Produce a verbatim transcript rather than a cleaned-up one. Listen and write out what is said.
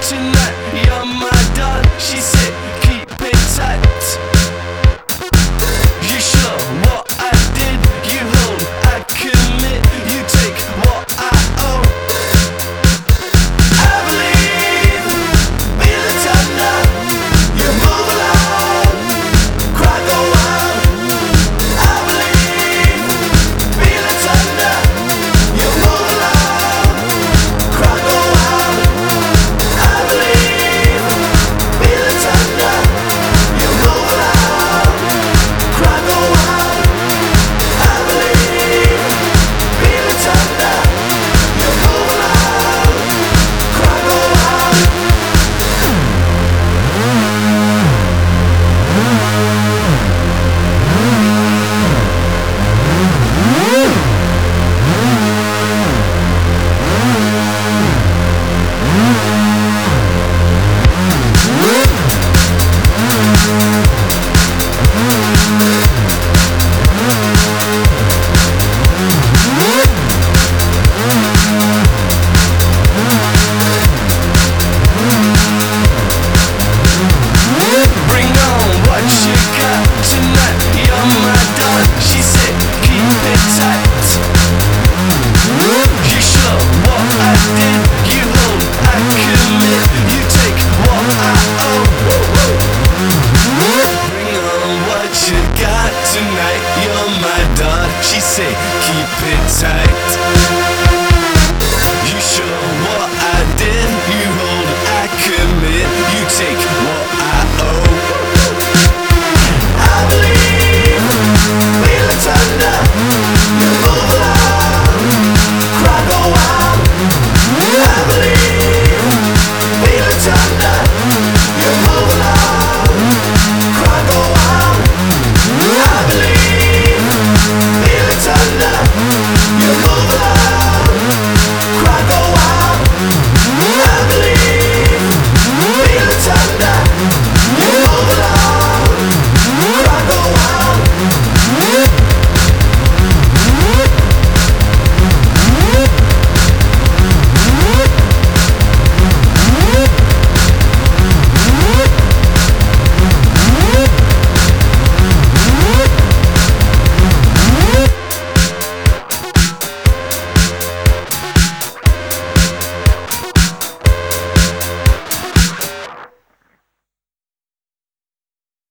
tonight, you're my dog. She said, keep it tight. You sure what I did? You hold, I commit. You take what I owe. I believe, feel the thunder. You move along, cry go wild. I believe, feel the thunder. You move along, cry go wild. I believe, feel the thunder. You move along, cry go wild. I believe, feel the thunder. You move along, cry go wild. Bring on what you got tonight. You're my dog. She said, keep it tight. You sure what I did? You hold, I commit. You take what I owe. Bring on what you got tonight. You're my dog. She said, keep it tight. You sure what I did? You hold, I commit. You take